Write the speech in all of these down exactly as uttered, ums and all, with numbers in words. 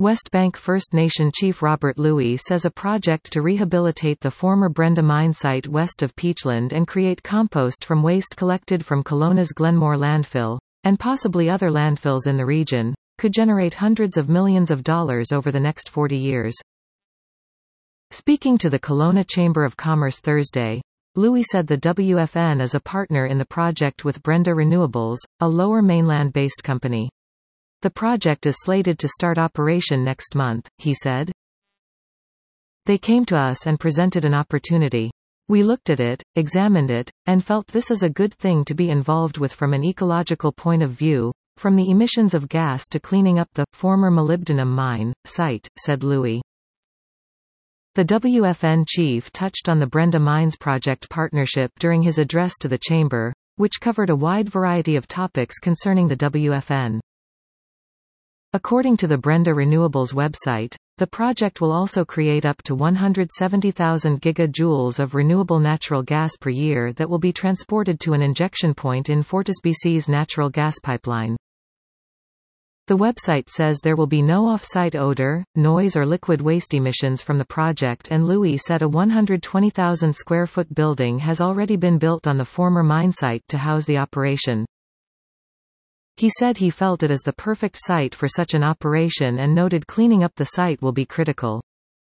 Westbank First Nation chief Robert Louis says a project to rehabilitate the former Brenda mine site west of Peachland and create compost from waste collected from Kelowna's Glenmore landfill, and possibly other landfills in the region, could generate hundreds of millions of dollars over the next forty years. Speaking to the Kelowna Chamber of Commerce Thursday, Louis said the W F N is a partner in the project with Brenda Renewables, a Lower Mainland-based company. The project is slated to start operation next month, he said. They came to us and presented an opportunity. We looked at it, examined it, and felt this is a good thing to be involved with from an ecological point of view, from the emissions of gas to cleaning up the former molybdenum mine site, said Louis. The W F N chief touched on the Brenda Mines Project partnership during his address to the chamber, which covered a wide variety of topics concerning the W F N. According to the Brenda Renewables website, the project will also create up to one hundred seventy thousand gigajoules of renewable natural gas per year that will be transported to an injection point in FortisBC's natural gas pipeline. The website says there will be no off-site odor, noise or liquid waste emissions from the project, and Louis said a one hundred twenty thousand square foot building has already been built on the former mine site to house the operation. He said he felt it is the perfect site for such an operation and noted cleaning up the site will be critical.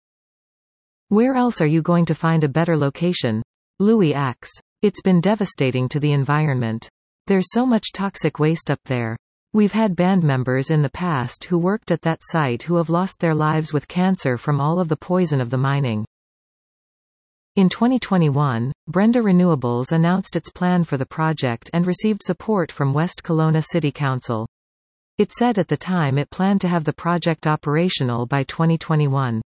Where else are you going to find a better location? Louis asks. It's been devastating to the environment. There's so much toxic waste up there. We've had band members in the past who worked at that site who have lost their lives with cancer from all of the poison of the mining. In twenty twenty-one, Brenda Renewables announced its plan for the project and received support from West Kelowna City Council. It said at the time it planned to have the project operational by twenty twenty-one.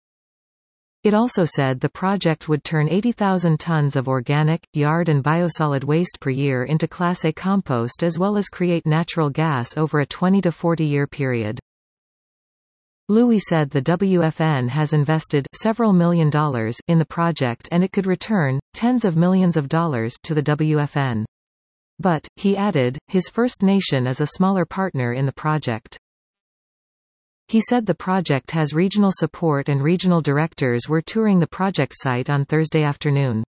It also said the project would turn eighty thousand tons of organic, yard and biosolid waste per year into Class A compost as well as create natural gas over a twenty to forty year period. Louis said the W F N has invested several million dollars in the project and it could return tens of millions of dollars to the W F N. But, he added, his First Nation is a smaller partner in the project. He said the project has regional support and regional directors were touring the project site on Thursday afternoon.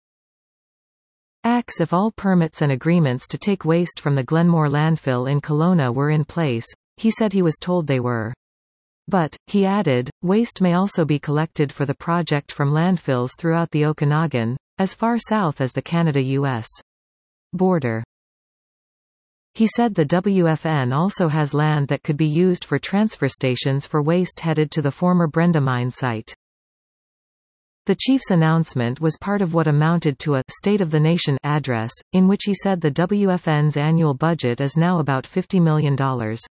Asks if all permits and agreements to take waste from the Glenmore landfill in Kelowna were in place, he said he was told they were. But, he added, waste may also be collected for the project from landfills throughout the Okanagan, as far south as the Canada U S border. He said the W F N also has land that could be used for transfer stations for waste headed to the former Brenda mine site. The chief's announcement was part of what amounted to a State of the Nation address, in which he said the W F N's annual budget is now about fifty million dollars.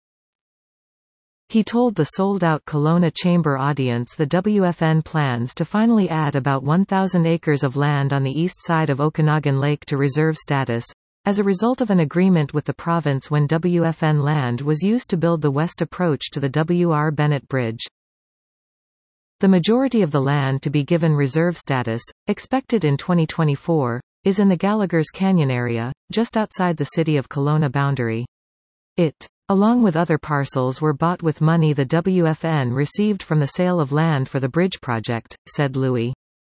He told the sold-out Kelowna Chamber audience the W F N plans to finally add about one thousand acres of land on the east side of Okanagan Lake to reserve status, as a result of an agreement with the province when W F N land was used to build the west approach to the W R Bennett Bridge. The majority of the land to be given reserve status, expected in twenty twenty-four, is in the Gallagher's Canyon area, just outside the city of Kelowna boundary. It, along with other parcels, were bought with money the W F N received from the sale of land for the bridge project, said Louis.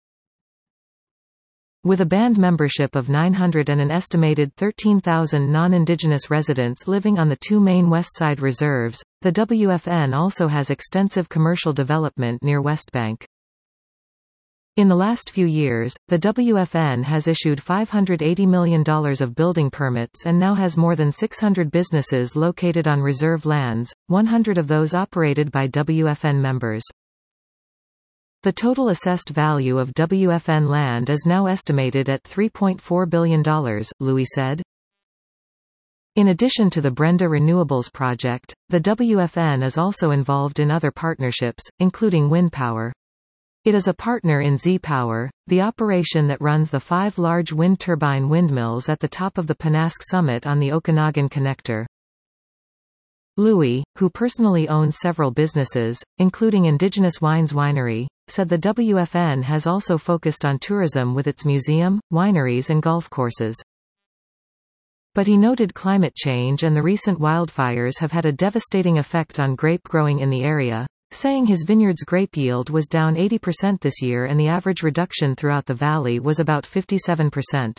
With a band membership of nine hundred and an estimated thirteen thousand non-Indigenous residents living on the two main Westside reserves, the W F N also has extensive commercial development near Westbank. In the last few years, the W F N has issued five hundred eighty million dollars of building permits and now has more than six hundred businesses located on reserve lands, one hundred of those operated by W F N members. The total assessed value of W F N land is now estimated at three point four billion dollars, Louis said. In addition to the Brenda Renewables project, the W F N is also involved in other partnerships, including wind power. It is a partner in Z-Power, the operation that runs the five large wind turbine windmills at the top of the Pennask Summit on the Okanagan Connector. Louis, who personally owns several businesses, including Indigenous Wines Winery, said the W F N has also focused on tourism with its museum, wineries and golf courses. But he noted climate change and the recent wildfires have had a devastating effect on grape growing in the area, saying his vineyard's grape yield was down eighty percent this year and the average reduction throughout the valley was about fifty-seven percent.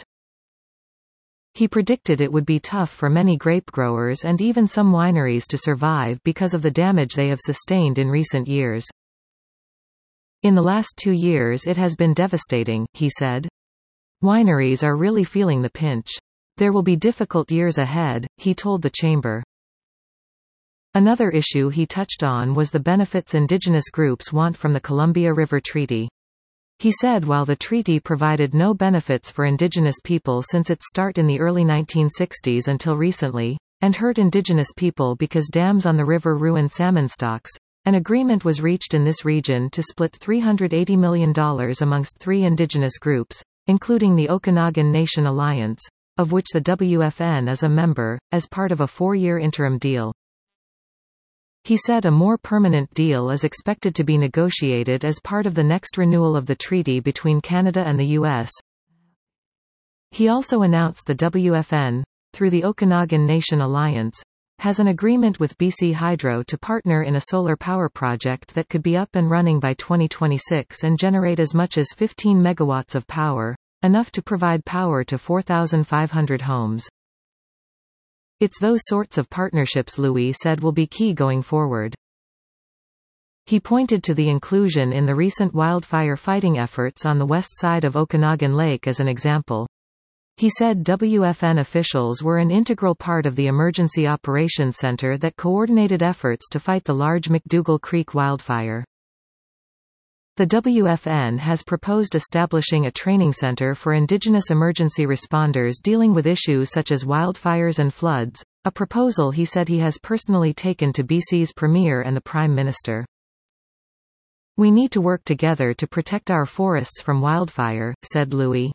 He predicted it would be tough for many grape growers and even some wineries to survive because of the damage they have sustained in recent years. In the last two years it has been devastating, he said. Wineries are really feeling the pinch. There will be difficult years ahead, he told the chamber. Another issue he touched on was the benefits indigenous groups want from the Columbia River Treaty. He said while the treaty provided no benefits for indigenous people since its start in the early nineteen sixties until recently, and hurt indigenous people because dams on the river ruined salmon stocks, an agreement was reached in this region to split three hundred eighty million dollars amongst three indigenous groups, including the Okanagan Nation Alliance, of which the W F N is a member, as part of a four-year interim deal. He said a more permanent deal is expected to be negotiated as part of the next renewal of the treaty between Canada and the U S. He also announced the W F N, through the Okanagan Nation Alliance, has an agreement with B C Hydro to partner in a solar power project that could be up and running by twenty twenty-six and generate as much as fifteen megawatts of power, enough to provide power to four thousand five hundred homes. It's those sorts of partnerships Louis said will be key going forward. He pointed to the inclusion in the recent wildfire fighting efforts on the west side of Okanagan Lake as an example. He said W F N officials were an integral part of the Emergency Operations Center that coordinated efforts to fight the large McDougall Creek wildfire. The W F N has proposed establishing a training center for Indigenous emergency responders dealing with issues such as wildfires and floods, a proposal he said he has personally taken to B C's Premier and the Prime Minister. We need to work together to protect our forests from wildfire, said Louis.